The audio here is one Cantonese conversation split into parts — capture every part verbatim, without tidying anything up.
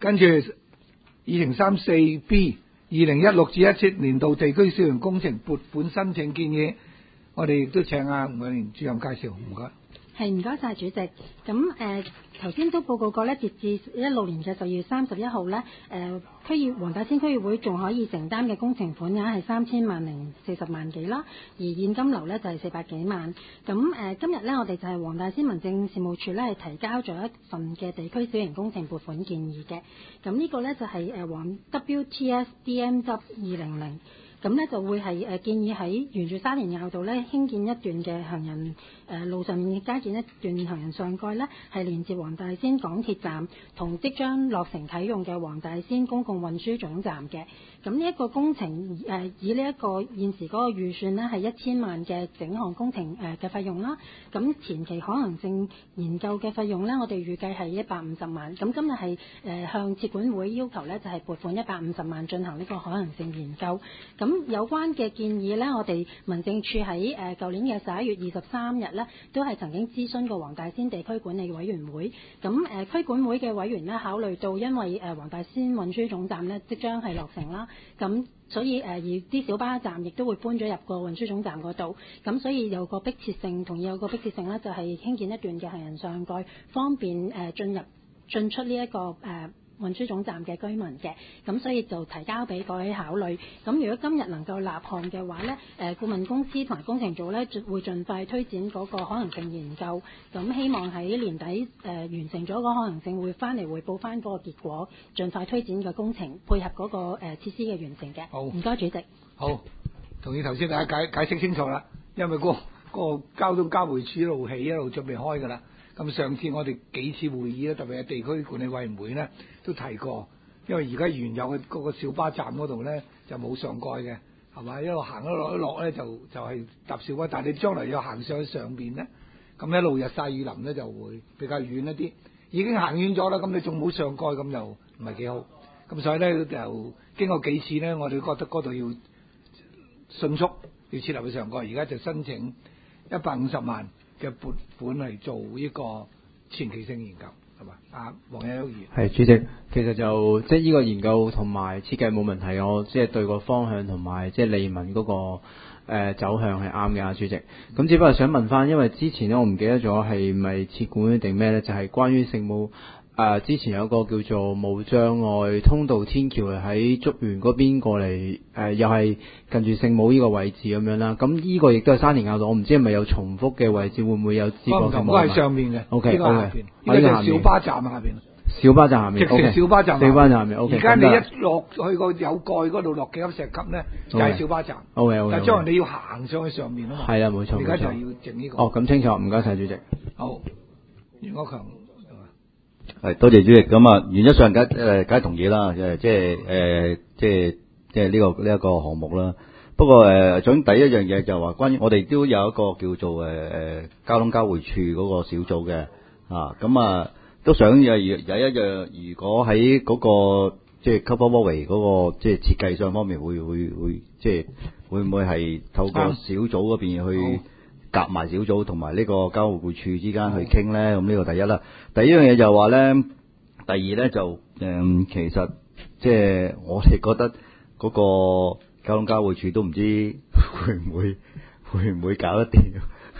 跟住議程三四 B 二零一六至一七年度地區小型工程撥款申請建議，我哋亦都請阿吳永年主任介紹，唔該。 係，唔該晒主席。咁誒頭先都報告過咧，截至一六年嘅十二月三十一號咧，誒區議黃大仙區議會仲可以承擔嘅工程款額係三千萬零四十萬幾啦，而現金流咧就係四百幾萬。咁誒、呃、今日咧，我哋就係黃大仙民政事務處咧係提交咗一份嘅地區小型工程撥款建議嘅。咁呢個咧就係誒黃 W T S D M W 二零零。咁咧就會係誒建議喺沿住沙田坳道咧興建一段嘅行人誒、呃、路上面加建一段行人上蓋咧，係連接黃大仙港鐵站同即將落成啟用嘅黃大仙公共運輸總站嘅。咁呢一個工程誒、呃、以呢一個現時嗰個預算咧係一千萬嘅整項工程誒嘅費用啦。咁前期可能性研究嘅費用咧，我哋預計係一百五十萬。咁今日係誒向設管會要求咧，就係、是、撥款一百五十萬進行呢個可能性研究。咁咁有關嘅建議呢，我哋民政處喺誒舊年嘅十一月二十三日呢，都係曾經諮詢過黃大仙地區管理委員會。咁誒區管會嘅委員呢，考慮到因為誒黃大仙運輸總站呢即將係落成啦，咁所以誒而啲小巴站亦都會搬咗入個運輸總站嗰度，咁所以有個迫切性，同意有個迫切性呢，就係興建一段嘅行人上蓋，方便誒進入進出呢、這、一個誒。呃運輸總站嘅居民嘅，咁所以就提交俾各位考慮。咁如果今日能夠立項嘅話呢，誒顧問公司同埋工程組呢，會盡快推展嗰個可能性研究。咁希望喺年底誒、呃、完成咗個可能性，會翻嚟匯報翻嗰個結果，盡快推展嘅工程，配合嗰、那個誒、呃、設施嘅完成嘅。 好， 唔該主席。 好，同意頭先大家解解釋清楚啦，因為、嗰個、嗰個交通交匯處一路起一路準備開㗎啦。咁上次我哋幾次會議咧，特別係地區管理委員會咧，都提過，因為而家原有嘅嗰個小巴站嗰度咧就冇上蓋嘅，係嘛？一路行一落一落咧就就係、是、搭小巴，但係你將來要行上去上邊咧，咁一路日曬雨淋咧就會比較遠一啲。已經行遠咗啦，咁你仲冇上蓋，咁又唔係幾好。咁所以咧就經過幾次咧，我哋覺得嗰度要迅速要設立去上蓋，而家就申請一百五十萬嘅撥款嚟做呢個前期性研究，係嘛？啊，黃有優議員係主席，其實就即係呢個研究同埋設計冇問題，我即係對個方向同埋即係利民嗰、那個誒、呃、走向係啱嘅啊，主席。咁只不過想問翻，因為之前咧我唔記得咗係咪設管定咩咧，就係、是、關於聖母。誒、呃、之前有個叫做無障礙通道天橋喺竹園嗰邊過嚟，誒、呃、又係近住聖母呢個位置咁樣啦。咁呢個亦都係沙田坳道，我唔知係咪有重複嘅位置，會唔會有接駁性？ 唔係上面嘅 ，OK， 呢個下邊，呢個就係小巴站下邊。 小巴站下面， 直情小巴站， 小巴站下面。O K， 而家你一落去個有蓋嗰度落幾粒石級咧，就係小巴站。 O K，O K。 但係將來你要行上去上面啊嘛。 係啦，冇錯。 而家就要整呢個。 哦，咁清楚，唔該晒主席。 好，袁國強。 係多謝主席。咁啊，原則上梗誒梗係同意啦，誒即係誒即係即係呢個呢一個項目啦。不過誒，總第一樣嘢就話關於我哋都有一個叫做誒誒交通交匯處嗰個小組嘅啊，咁啊都想有有一樣，如果喺嗰個即係 cover walkway 嗰個即係設計上方面會會會即係會唔會係透過小組嗰邊去夾埋小組同埋呢個交匯處之間去傾咧？咁呢個第一啦。第一樣嘢就話咧，第二咧就誒、嗯、其實即係我哋覺得嗰個交通交匯處都唔知會唔會會唔會搞得掂。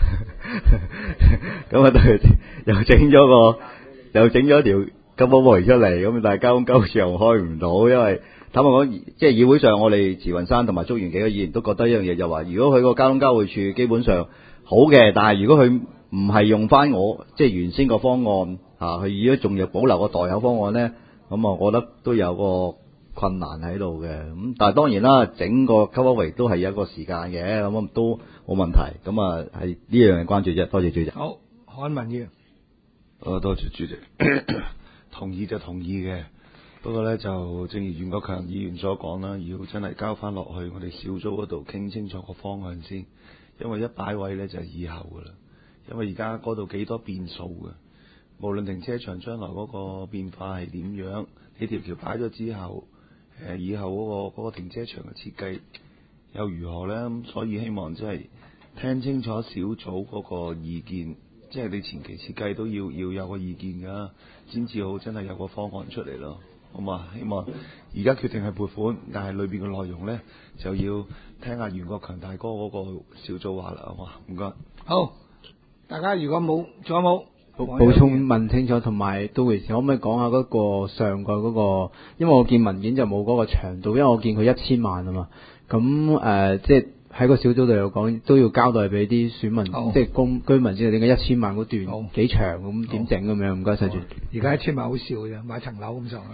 咁啊，對，又整咗個又整咗條金寶圍出嚟，咁但係交通交匯處又開唔到，因為坦白講，即係議會上我哋慈雲山同埋竹園幾個議員都覺得一樣嘢，就話如果佢個交通交匯處基本上好嘅，但係如果佢唔係用翻我即係原先個方案嚇，佢如果仲要保留個代口方案咧，咁啊，我覺得都有個困難喺度嘅。咁但係當然啦，整個 coverway 都係有一個時間嘅，咁都冇問題。咁啊，係呢樣嘢關注啫。多謝主席。 好，韓文議。 誒，多謝主席。同意就同意嘅，不過咧就正如袁國強議員所講啦，要真係交翻落去我哋小組嗰度傾清楚個方向先，因為一擺位咧就係以後噶啦，因為而家嗰度幾多變數嘅，無論停車場將來嗰個變化係點樣，呢條橋擺咗之後，誒以後嗰個嗰個停車場嘅設計又如何咧？咁所以希望即係聽清楚小組嗰個意見。即係你前期設計都要要有個意見㗎，先至好真係有個方案出嚟咯。 好嘛？希望而家決定係撥款，但係裏邊嘅內容咧就要聽下袁國強大哥嗰個小組話啦，好嘛？唔該。 好，大家如果冇，仲有冇補補充問清楚，同埋到時可唔可以講下嗰個上蓋嗰個？因為我見文件就冇嗰個長度，因為我見佢一千萬啊嘛。咁誒、呃，即係喺個小組度有講，都要交代俾啲選民，即係公居民知道點解一千萬嗰段幾長咁點整咁樣？唔該晒住。 而家一千萬好少嘅，買層樓咁上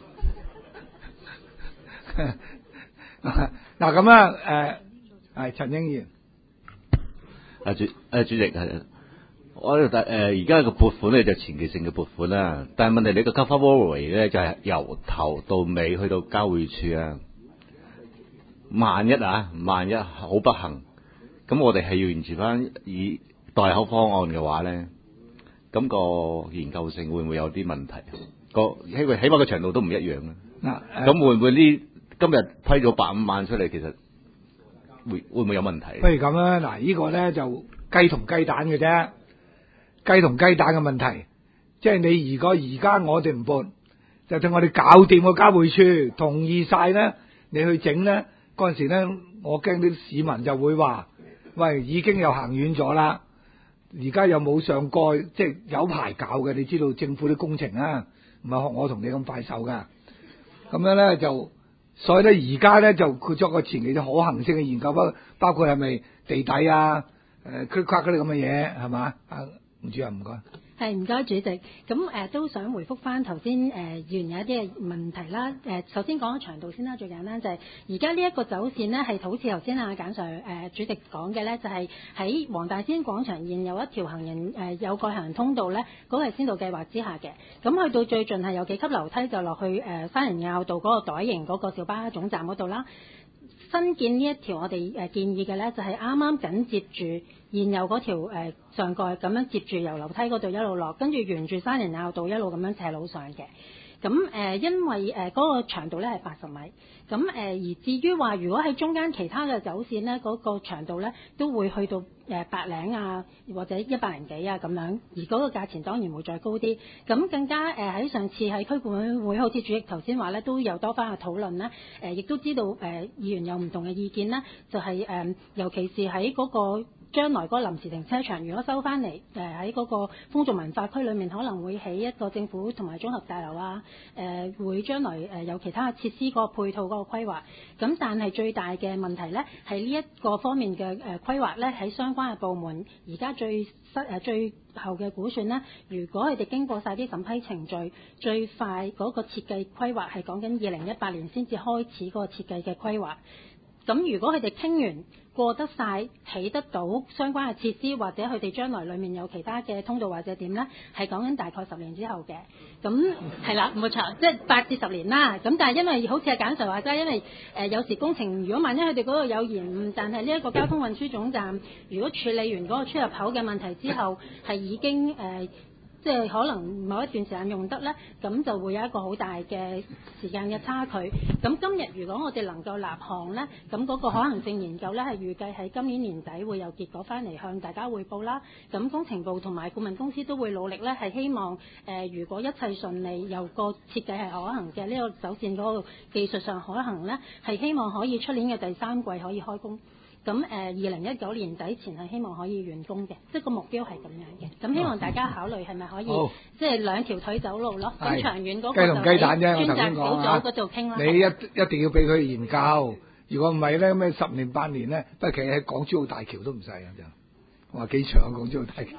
下。嗱咁啊，誒係陳英賢。 啊主誒主席係。我誒而家個撥款咧就前期性嘅撥款啦，但係問題你個 cover worry 咧就係由頭到尾去到交匯處啊。萬一啊，萬一好不幸，咁我哋係要完成翻以代口方案嘅話咧，咁個研究性會唔會有啲問題？個起起碼個長度都唔一樣啊。嗱，咁會唔會呢？今日批咗百五萬出嚟，其實會會唔會有問題？ 不如咁啦，嗱，呢個咧就雞同雞蛋嘅啫。雞同雞蛋嘅問題，即係你如果而家我哋唔撥，就等我哋搞掂個交匯處，同意晒咧，你去整咧，嗰陣時咧，我驚啲市民就會話，喂，已經又行遠咗啦，而家又冇上蓋，即係有排搞嘅，你知道政府啲工程啊，唔係學我同你咁快手噶，咁樣咧就，所以咧而家咧就佢作個前期嘅可行性嘅研究，包包括係咪地底啊，誒區塊嗰啲咁嘅嘢係嘛啊？唔知啊，唔該。 係唔該主席，咁誒、呃、都想回覆翻頭先誒議員有一啲嘅問題啦。誒、呃、首先講咗長度先啦，最簡單就係而家呢一個走線呢，係好似頭先阿簡 Sir 誒、呃、主席講嘅咧，就係、是、喺黃大仙廣場現有一條行人誒、呃、有蓋行人通道咧，嗰、那個係先導計劃之下嘅。咁去到最盡係有幾級樓梯就落去誒、呃、沙田坳道嗰個袋型嗰個小巴總站嗰度啦。新建呢一條我哋誒建議嘅咧，就係啱啱緊接住現有嗰條誒上蓋咁樣接住由樓梯嗰度一路落，跟住沿住沙田坳道一路咁樣斜路上嘅。咁誒、呃，因為誒嗰、呃那個長度咧係八十米，咁誒、呃、而至於話如果喺中間其他嘅走線咧，嗰、那個長度咧都會去到誒百零啊，或者一百零幾啊咁樣，而嗰個價錢當然會再高啲。咁更加誒喺、呃、上次喺區管委會，好似主席頭先話咧，都有多番嘅討論咧。誒、呃，亦都知道誒、呃、議員有唔同嘅意見咧，就係、是、誒、呃，尤其是喺嗰、那個。將來嗰個臨時停車場，如果收翻嚟，誒喺嗰個風俗文化區裏面可能會起一個政府同埋綜合大樓啊，誒、呃、會將來誒有其他嘅設施個配套嗰個規劃。咁但係最大嘅問題咧，係呢一個方面嘅誒規劃咧，喺相關嘅部門而家最失誒最後嘅估算咧，如果佢哋經過晒啲審批程序，最快嗰個設計規劃係講緊二零一八年先至開始嗰個設計嘅規劃。咁如果佢哋傾完過得晒，起得到相關嘅設施，或者佢哋將來裡面有其他嘅通道或者點呢？係講緊大概十年之後嘅。咁係啦，冇錯，即係八至十年啦。咁但係因為好似阿簡 Sir話齋，因為誒、呃、有時工程如果萬一佢哋嗰度有延誤，但係呢一個交通運輸總站如果處理完嗰個出入口嘅問題之後，係已經誒。呃即係可能某一段時間用得呢，咁就會有一個好大嘅時間嘅差距。咁今日如果我哋能夠立項呢，咁嗰個可行性研究呢，係預計喺今年年底會有結果翻嚟向大家匯報啦。咁工程部同埋顧問公司都會努力呢，係希望誒、呃，如果一切順利，由個設計係可行嘅，呢、這個走線嗰個技術上可行呢，係希望可以出年嘅第三季可以開工。咁誒，二零一九年底前係希望可以完工嘅，即係個目標係咁樣嘅。咁希望大家考慮係咪可以，哦、即係兩條腿走路咯。咁長遠嗰個就係專責小組嗰度傾啦。 你一一定要俾佢研究，如果唔係咧，咩十年八年咧，不企喺港珠澳大橋都唔使啊！就話幾長港珠澳大橋。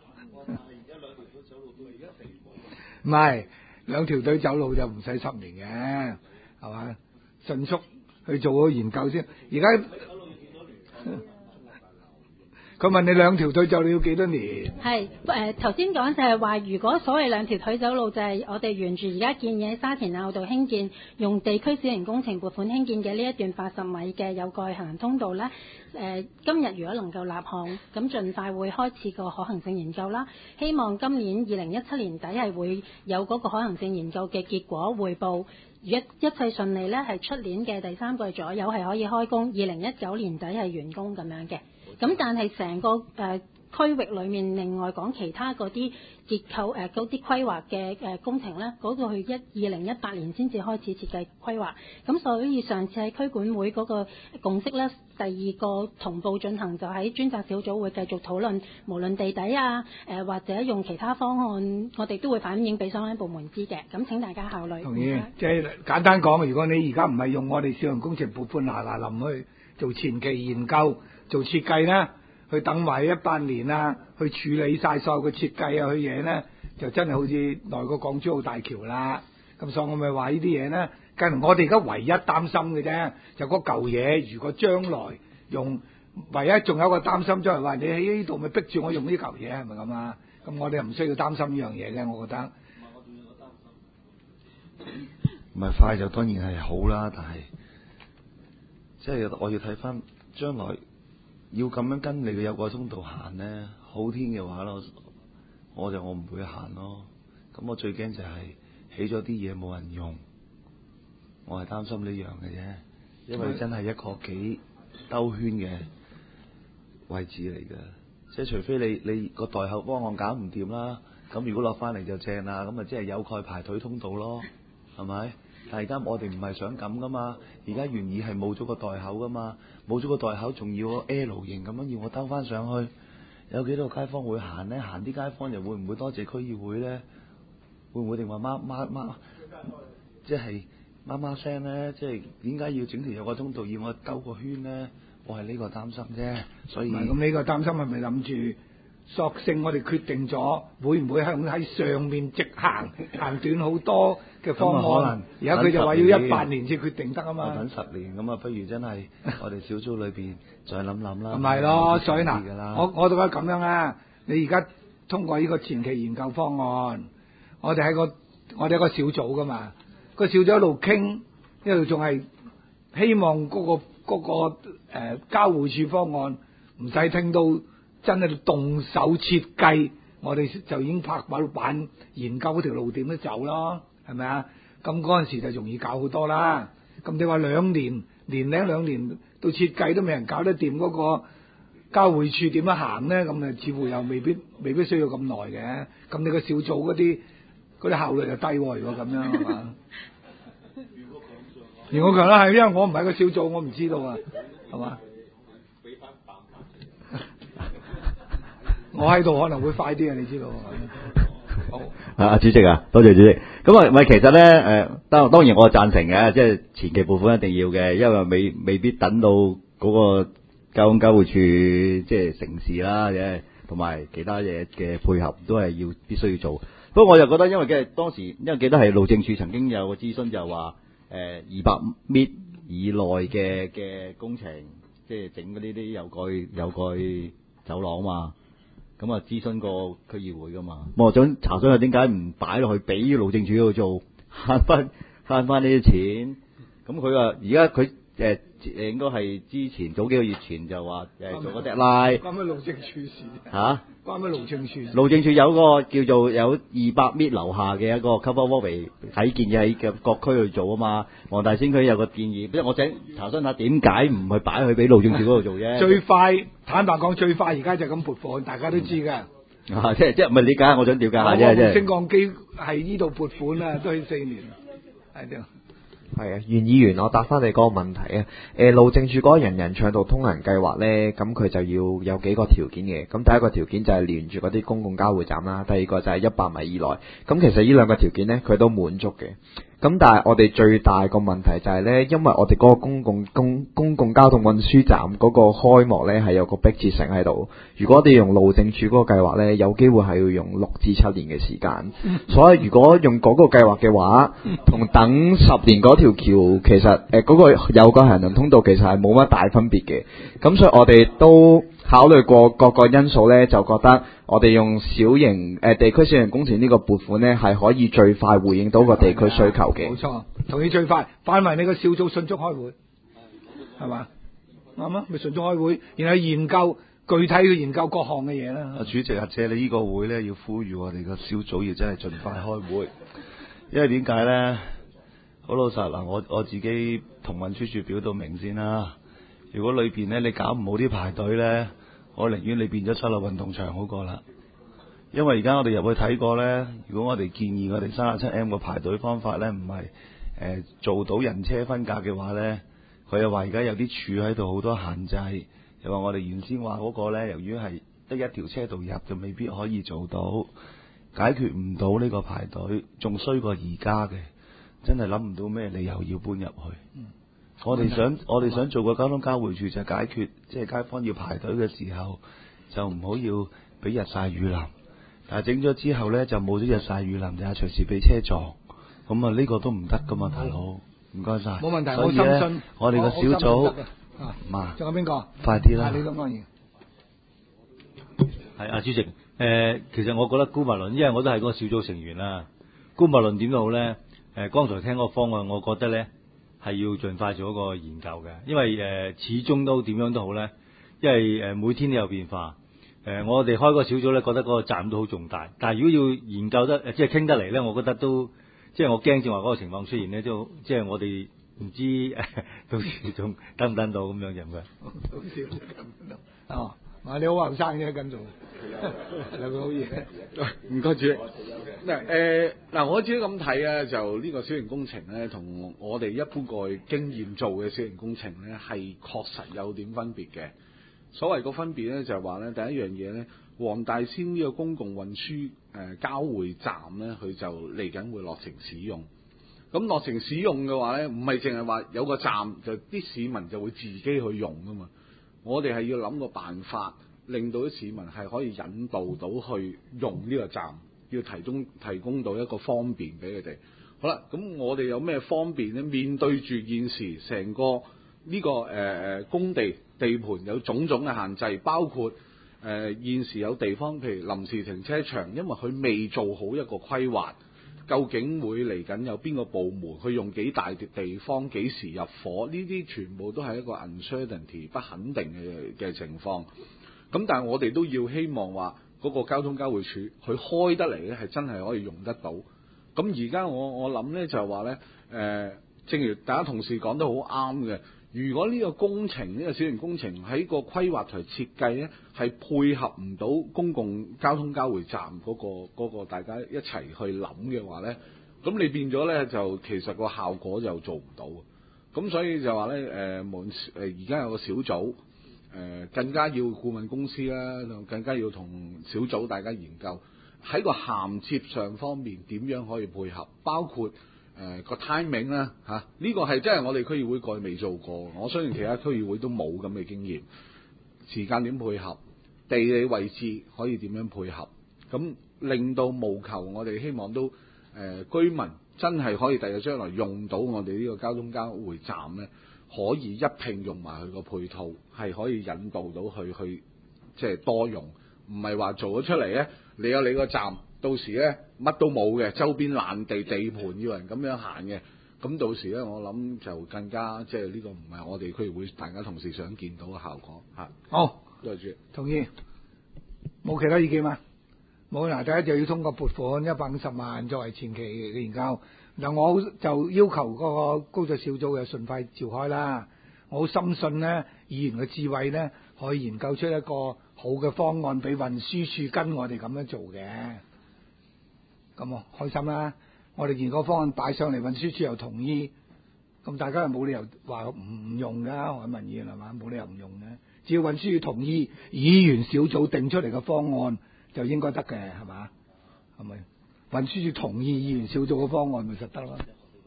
唔係兩條腿走路就唔使十年嘅，係嘛？迅速去做個研究先。而家。佢問你兩條腿走路要幾多年？係誒頭先講就係話，如果所謂兩條腿走路就係我哋沿住而家建議喺沙田坳道興建，用地區小型工程撥款興建嘅呢一段八十米嘅有蓋行人通道呢。誒、呃、今日如果能夠立項，咁盡快會開始個可行性研究啦。希望今年二零一七年底係會有嗰個可行性研究嘅結果匯報。如果一切順利呢，係出年嘅第三季左右係可以開工，二零一九年底係完工咁樣嘅。咁但係成個誒、呃、 區域裏面另外講其他嗰啲結構誒嗰啲規劃嘅誒工程咧，嗰、那個去一二零一八年先至開始設計規劃。咁所以上次喺區管會嗰個共識咧，第二個同步進行就喺專責小組會繼續討論，無論地底啊誒、呃、或者用其他方案，我哋都會反映俾相關部門知嘅。咁請大家考慮。 同意，即係簡單講，如果你而家唔係用我哋小型工程撥款嗱嗱臨去做前期研究、做設計咧，去等埋一八年啊，去處理晒所有嘅設計啊，去嘢咧，就真係好似來個港珠澳大橋啦。咁所以我咪話呢啲嘢咧，近我哋而家唯一擔心嘅啫，就嗰嚿嘢，如果將來用，唯一仲有一個擔心就係話你喺呢度咪逼住我用呢嚿嘢，係咪咁啊？咁我哋又唔需要擔心呢樣嘢嘅，我覺得。 唔係快就當然係好啦，但係即係我要睇翻將來要咁樣跟你嘅有個通道行咧，好天嘅話咯，我就我唔會行咯。咁我最驚就係起咗啲嘢冇人用，我係擔心呢樣嘅啫，因為真係一個幾兜圈嘅位置嚟嘅，即係除非你你個代後方案搞唔掂啦，咁如果落翻嚟就正啦，咁咪即係有蓋排隊通道咯，係咪？但係而家我哋唔係想咁噶嘛，而家原意係冇咗個代口噶嘛，冇咗個代口仲要 L 型咁樣要我兜翻上去，有幾多個街坊會行呢？行啲街坊又會唔會多謝區議會呢？會唔會定話媽媽媽即係媽媽聲呢？即係點解要整條有個通道要我兜個圈呢？我係呢個擔心啫，所以咁呢個擔心係咪諗住索性我哋決定咗，會唔會向喺上面直行行短好多嘅方案？而家佢就話要一八年先決定得啊嘛。 等十年咁啊，不如真係我哋小組裏邊再諗諗啦。 唔係咯，所以嗱，我我覺得咁樣啊，你而家通過呢個前期研究方案，我哋喺個我哋一個小組噶嘛，個小組一路傾，一路仲係希望嗰、嗰個嗰、嗰個誒、呃、交匯處方案唔使聽到真係動手設計，我哋就已經拍板板研究嗰條路點樣走咯，係咪啊？咁嗰陣時就容易搞好多啦。咁你話兩年年零兩年到設計都未人搞得掂嗰個交匯處點樣行咧？咁啊，似乎又未必未必需要咁耐嘅。咁你個小組嗰啲嗰啲效率就低喎。如果咁樣係嘛？袁國強啦，係因為我唔係個小組，我唔知道啊，係嘛？我喺度可能會快啲啊，你知道。好啊，主席啊，多謝主席。咁啊，唔係其實咧，誒、呃，當當然我贊成嘅，即係前期撥款一定要嘅，因為未未必等到嗰個交通交匯處即係城市啦，嘅同埋其他嘢嘅配合都係要必須要做。不過我就覺得，因為嘅當時，因為記得係路政署曾經有個諮詢，就話誒二百米以內嘅嘅工程，即係整嗰啲啲有蓋有蓋走廊嘛。咁啊，諮詢過區議會噶嘛，我想查詢下點解唔擺落去俾路政署嗰度做，慳翻慳翻呢啲錢。咁佢話而家佢誒誒應該係之前早幾個月前就話誒做個 deadline。 關咩路政署事嚇？ 關咩路政署事？ 路政署有個叫做有二百米樓下嘅一個 cover walkway 喺建議喺各區去做啊嘛。黃大仙區有個建議，即係我想查詢下點解唔去擺去俾路政署嗰度做啫？ 最快坦白講，最快而家就咁撥款，大家都知㗎。 啊，即係即係唔係理解？我想了解下啫，即係。 升降機係呢度撥款啊，都係四年，係點？ 係啊，袁議員，我答翻你嗰個問題啊。誒，路政署嗰個人人暢道通行計劃呢，咁佢就要有幾個條件嘅。咁第一個條件就係連住嗰啲公共交匯站啦，第二個就係一百米以內。咁其實呢兩個條件呢，佢都滿足嘅。咁但係我哋最大個問題就係呢，因為我哋嗰個公共公公共交通運輸站嗰個開幕呢係有個迫切性喺度。如果我哋用路政署嗰個計劃呢，有機會係要用六至七年嘅時間。所以如果用嗰個計劃嘅話，同等十年嗰條橋，其實誒嗰、呃嗰個有個行人通道其實係冇乜大分別嘅。咁所以我哋都考慮過各個因素呢，就覺得我哋用小型誒、呃、地區小型工程呢個撥款呢，係可以最快回應到個地區需求嘅。 冇錯，同意最快，擺埋你個小組迅速開會，係嘛？啱啊，咪迅速開會，然後研究具體嘅研究各項嘅嘢啦。 阿主席啊，借你呢個會咧，要呼籲我哋個小組要真係盡快開會，因為點解咧？好老實嗱，我我自己同運輸署表到明先啦。如果裏邊咧你搞唔好啲排隊咧， 我寧願你變咗室內運動場好過啦。因為而家我哋入去睇過呢，如果我哋建議我哋三十七 M 個排隊方法呢，唔係誒做到人車分隔嘅話呢，佢又話而家有啲柱喺度好多限制，又話我哋原先話嗰個呢，由於係得一條車道入，就未必可以做到，解決唔到呢個排隊，仲衰過而家嘅，真係諗唔到咩理由要搬入去。嗯、我哋想我哋想做個交通交匯處就解決，即係街坊要排隊嘅時候，就唔好要俾日曬雨淋。但係整咗之後呢，就冇咗日曬雨淋，就係隨時俾車撞，咁啊呢個都唔得噶嘛，大佬，唔該晒。 冇問題， 所以我深信我哋個小組啊， 嘛， 仲有邊個？ 快啲啦！ 你都安然。 係啊，主席，誒、呃，其實我覺得姑勿論，因為我都係嗰個小組成員啦。姑勿論點都好咧，誒、呃，剛才聽嗰個方案，我覺得咧係要盡快做一個研究嘅，因為誒、呃、始終都點樣都好咧，因為誒、呃、每天都有變化。誒、呃，我哋開個小組咧，覺得嗰個責任都好重大。但係如果要研究得，即係傾得嚟咧，我覺得都，即係我驚正話嗰個情況出現咧，都即係我哋唔知到時仲得唔得到咁樣嘅。 好少哦，啊你好後生啫，咁做係咪好嘢？ 唔該主席。嗱誒嗱，我自己咁睇啊，就呢個小型工程咧，同我哋一般過去經驗做嘅小型工程咧，係確實有點分別嘅。所謂個分別咧，就係話咧，第一樣嘢咧，黃大仙呢個公共運輸誒、呃、交匯站咧，佢就嚟緊會落成使用。咁落成使用嘅話咧，唔係淨係話有個站就啲市民就會自己去用噶嘛。我哋係要諗個辦法，令到啲市民係可以引導到去用呢個站，要提供提供到一個方便俾佢哋。好啦，咁我哋有咩方便咧？面對住現時成個呢、這個誒誒、呃、工地地盤有種種嘅限制，包括誒、呃、現時有地方譬如臨時停車場，因為佢未做好一個規劃，究竟會嚟緊有邊個部門去用幾大嘅地方，幾時入伙？呢啲全部都係一個 uncertainty 不肯定嘅嘅情況。咁但係我哋都要希望話嗰個交通交匯處佢開得嚟咧，係真係可以用得到。咁而家我我諗咧就係話咧誒，正如大家同事講得好啱嘅。如果呢個工程呢、呢個小型工程喺個規劃同設計咧，係配合唔到公共交通交匯站嗰、嗰個嗰個大家一齊去諗嘅話咧，咁你變咗咧就其實個效果就做唔到。咁所以就話咧誒，無論誒而家有個小組誒、呃，更加要顧問公司啦，更加要同小組大家研究喺個銜接上方面點樣可以配合，包括。誒、呃、個 timing 啦嚇，呢、這個係真係我哋區議會過去未做過，我相信其他區議會都冇咁嘅經驗。時間點配合，地理位置可以點樣配合，咁令到務求我哋希望都誒、呃、居民真係可以第日將來用到我哋呢個交通交匯站咧，可以一併用埋佢個配套，係可以引導到佢去即係多用，唔係話做咗出嚟咧，你有你個站。到時咧乜都冇嘅，周邊爛地地盤要人咁樣行嘅，咁到時咧我諗就更加即係呢個唔係我哋區議會大家同事想見到嘅效果嚇。 好， 對住同意，冇其他意見嘛？冇嗱，第一就要通過撥款一百五十萬作為前期嘅研究。嗱，我就要求嗰個工作小組嘅盡快召開啦。我好深信咧，議員嘅智慧咧，可以研究出一個好嘅方案俾運輸署跟我哋咁樣做嘅。咁啊，開心啦！我哋研究方案擺上嚟，運輸署又同意，咁大家又冇理由話唔用噶，我民議員係嘛，冇理由唔用嘅。只要運輸署同意，議員小組定出嚟嘅方案就應該得嘅，係嘛？係咪？運輸署同意議員小組嘅方案咪實得咯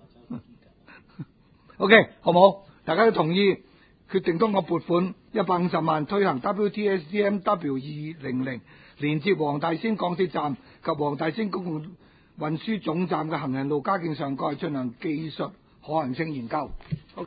？OK， 好唔好？大家都同意，決定通過撥款一百五十萬推行 W T S D M W 二零零。連接黃大仙港鐵站及黃大仙公共運輸總站嘅行人路加建上蓋進行技術可行性研究。